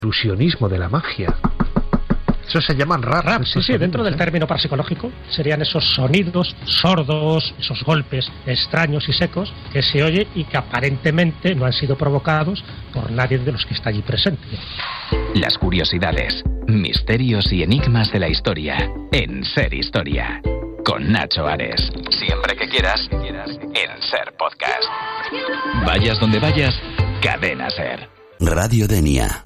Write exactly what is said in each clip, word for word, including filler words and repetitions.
ilusionismo de la magia. Eso se llaman rap. Rap, sí, sí, dentro del término parapsicológico serían esos sonidos sordos, esos golpes extraños y secos que se oyen y que aparentemente no han sido provocados por nadie de los que está allí presente. Las curiosidades, misterios y enigmas de la historia en Ser Historia. Con Nacho Ares. Siempre que quieras, en Ser Podcast. Vayas donde vayas, Cadena Ser. Radio Denia.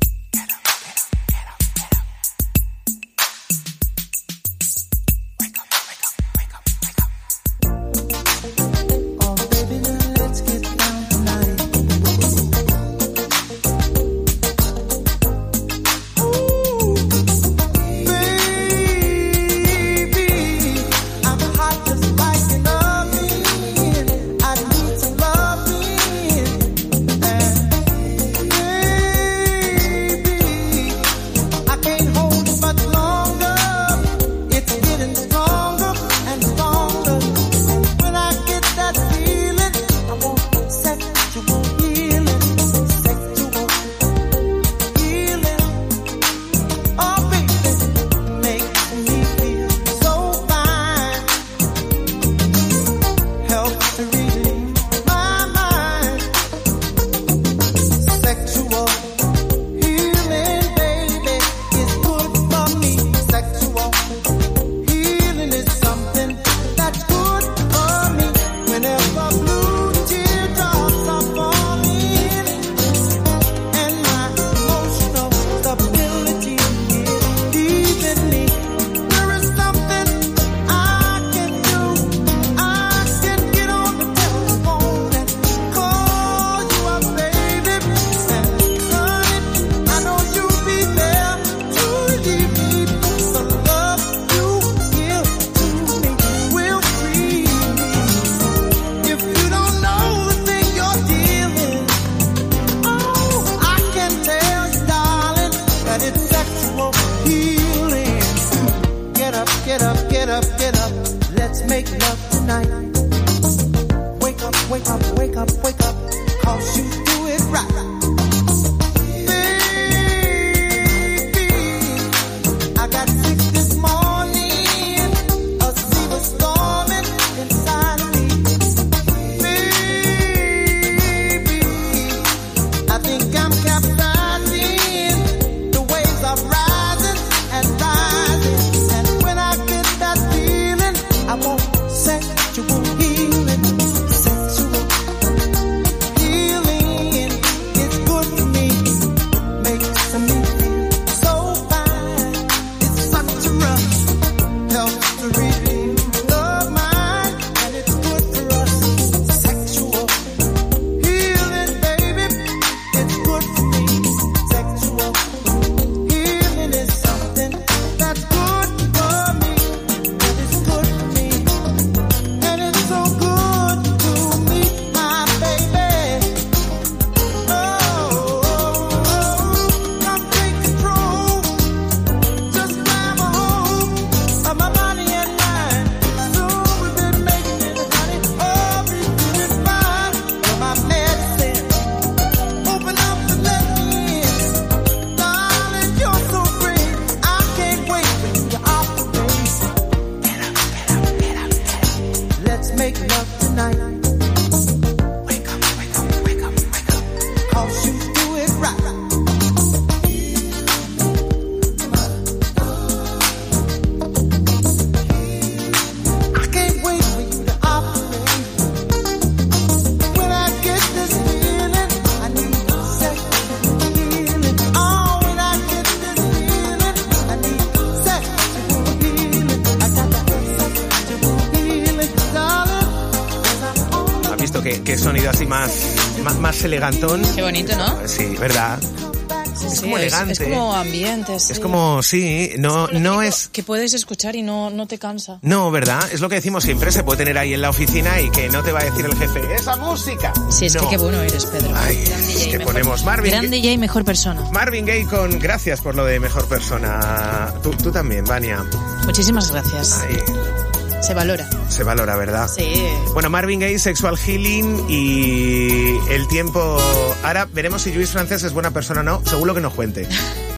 Qué sonido así más, más, más elegantón. Qué bonito, ¿no? Sí, ¿verdad? Sí, es sí, como elegante. Es, es como ambiente, sí. Es como, sí, no, es no es... Que puedes escuchar y no, no te cansa. No, ¿verdad? Es lo que decimos siempre, se puede tener ahí en la oficina y que no te va a decir el jefe, ¡esa música! Sí, es no. que qué bueno eres, Pedro. Ay, es que ponemos Marvin... Gran D J y mejor persona. Marvin Gaye con gracias por lo de mejor persona. Tú, tú también, Vania. Muchísimas gracias. Ay. Se valora. Se valora, ¿verdad? Sí. Bueno, Marvin Gaye, Sexual Healing y el tiempo... Ahora veremos si Lluís Francés es buena persona o no, según lo que nos cuente.